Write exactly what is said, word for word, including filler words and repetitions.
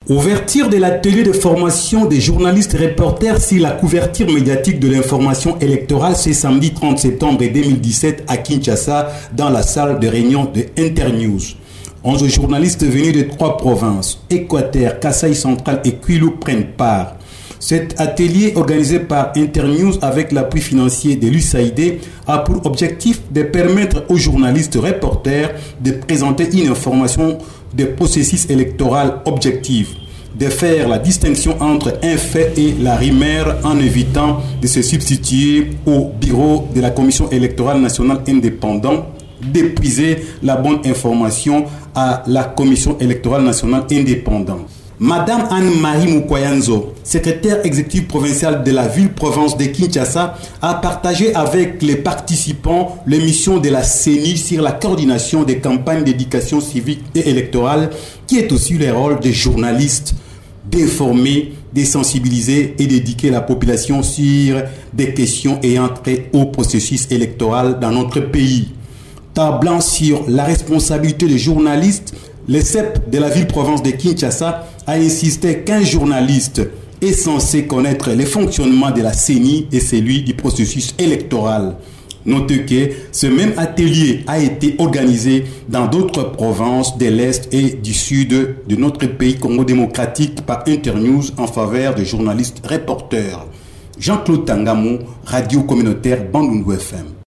Ouverture de l'atelier de formation des journalistes reporters sur la couverture médiatique de l'information électorale ce samedi trente septembre deux mille dix-sept à Kinshasa dans la salle de réunion de Internews. onze journalistes venus de trois provinces, Équateur, Kasaï central et Kwilu prennent part. Cet atelier organisé par Internews avec l'appui financier de l'U S A I D a pour objectif de permettre aux journalistes reporters de présenter une information de processus électoral objectif, de faire la distinction entre un fait et la rumeur en évitant de se substituer au bureau de la Commission électorale nationale indépendante, d'épuiser la bonne information à la Commission électorale nationale indépendante. Madame Anne-Marie Mukwayanzo, secrétaire exécutive provinciale de la ville-province de Kinshasa, a partagé avec les participants les missions de la C E N I sur la coordination des campagnes d'éducation civique et électorale, qui est aussi le rôle des journalistes, d'informer, de sensibiliser et d'éduquer la population sur des questions ayant trait au processus électoral dans notre pays. Tablant sur la responsabilité des journalistes, le C E P de la ville-province de Kinshasa a insisté qu'un journaliste est censé connaître le fonctionnement de la C E N I et celui du processus électoral. Notez que ce même atelier a été organisé dans d'autres provinces de l'Est et du Sud de notre pays Congo démocratique par Internews en faveur des journalistes reporters. Jean-Claude Tangamou, Radio Communautaire Bandundu F M.